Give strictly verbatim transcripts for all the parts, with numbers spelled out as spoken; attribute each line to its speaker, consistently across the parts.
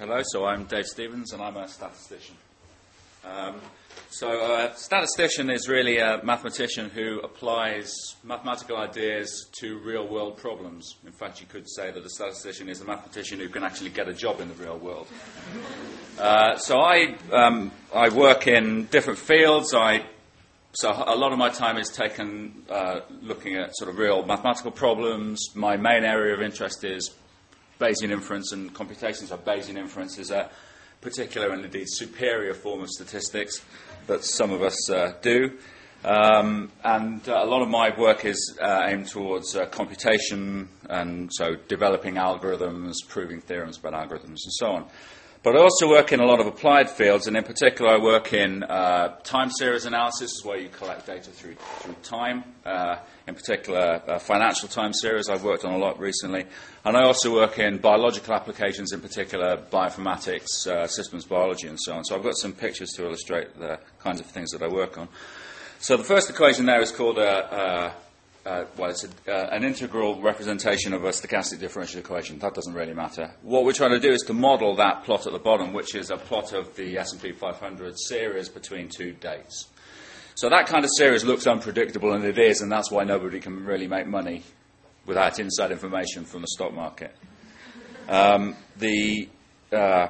Speaker 1: Hello, so I'm Dave Stevens and I'm a statistician. Um, so a statistician is really a mathematician who applies mathematical ideas to real-world problems. In fact, you could say that a statistician is a mathematician who can actually get a job in the real world. Uh, so I, um, I work in different fields. I, so a lot of my time is taken uh, looking at sort of real mathematical problems. My main area of interest is Bayesian inference and computations. So Bayesian inference is a particular and indeed superior form of statistics that some of us uh, do. Um, and uh, a lot of my work is uh, aimed towards uh, computation, and so developing algorithms, proving theorems about algorithms, and so on. But I also work in a lot of applied fields, and in particular I work in uh, time series analysis, where you collect data through, through time, uh, in particular uh, financial time series I've worked on a lot recently. And I also work in biological applications, in particular bioinformatics, uh, systems biology, and so on. So I've got some pictures to illustrate the kinds of things that I work on. So the first equation there is called a... a Uh, well, it's a, uh, an integral representation of a stochastic differential equation. That doesn't really matter. What we're trying to do is to model that plot at the bottom, which is a plot of the S and P five hundred series between two dates. So that kind of series looks unpredictable, and it is, and that's why nobody can really make money without inside information from the stock market. Um, the... Uh,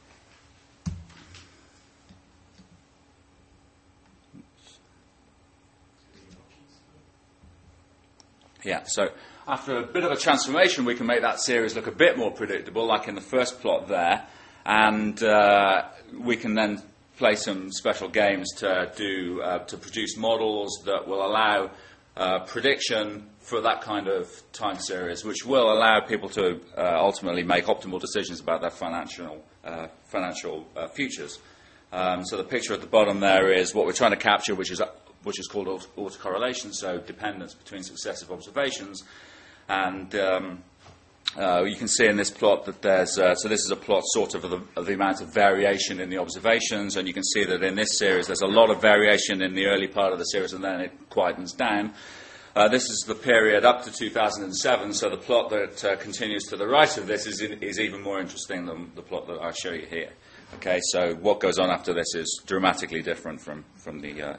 Speaker 1: Yeah, so after a bit of a transformation, we can make that series look a bit more predictable, like in the first plot there, and uh, we can then play some special games to do uh, to produce models that will allow uh, prediction for that kind of time series, which will allow people to uh, ultimately make optimal decisions about their financial uh, financial uh, futures. Um, so the picture at the bottom there is what we're trying to capture, which is which is called auto- autocorrelation, so dependence between successive observations. And um, uh, you can see in this plot that there's, uh, so this is a plot sort of of the, of the amount of variation in the observations, and you can see that in this series there's a lot of variation in the early part of the series, and then it quietens down. Uh, this is the period up to two thousand seven, so the plot that uh, continues to the right of this is, in, is even more interesting than the plot that I show you here. Okay, so what goes on after this is dramatically different from, from the... Uh,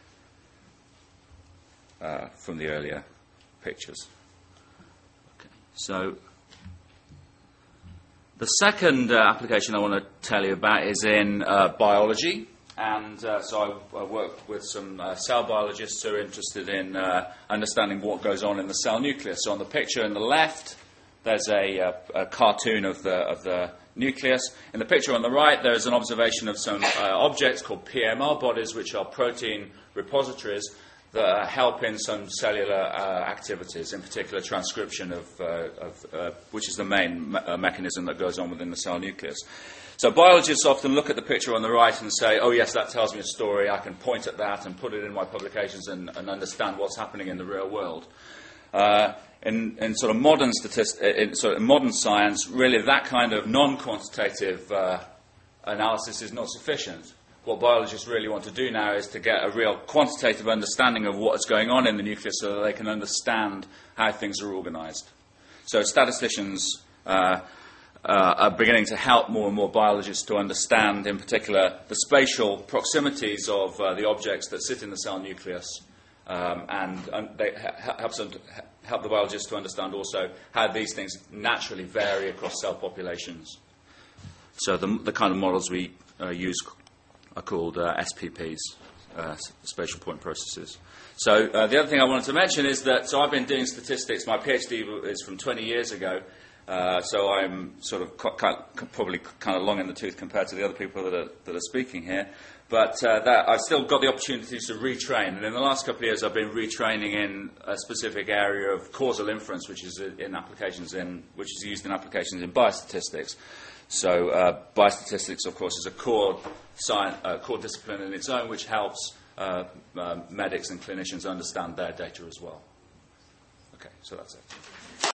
Speaker 1: Uh, from the earlier pictures. Okay. So the second uh, application I want to tell you about is in uh, biology, and uh, so I, I work with some uh, cell biologists who are interested in uh, understanding what goes on in the cell nucleus. So on the picture on the left, there's a, a, a cartoon of the of the nucleus. In the picture on the right, there's an observation of some uh, objects called P M R bodies, which are protein repositories that help in some cellular uh, activities, in particular transcription of, uh, of uh, which is the main me- uh, mechanism that goes on within the cell nucleus. So biologists often look at the picture on the right and say, oh yes, that tells me a story, I can point at that and put it in my publications and, and understand what's happening in the real world. Uh, in, in sort of modern statist- in sort of modern science, really that kind of non-quantitative uh, analysis is not sufficient. What biologists really want to do now is to get a real quantitative understanding of what's going on in the nucleus so that they can understand how things are organized. So statisticians uh, uh, are beginning to help more and more biologists to understand, in particular, the spatial proximities of uh, the objects that sit in the cell nucleus, um, and, and they ha- helps them to help the biologists to understand also how these things naturally vary across cell populations. So the, the kind of models we uh, use are called uh, S P Ps, uh, spatial point processes. So uh, the other thing I wanted to mention is that, so I've been doing statistics, my PhD is from twenty years ago, uh, so I'm sort of co- kind of, probably kind of long in the tooth compared to the other people that are, that are speaking here, but uh, that I've still got the opportunity to retrain, and in the last couple of years I've been retraining in a specific area of causal inference, which is in applications in, which is used in applications in biostatistics. So uh, biostatistics, of course, is a core science, uh, core discipline in its own, which helps uh, uh, medics and clinicians understand their data as well. Okay, so that's it.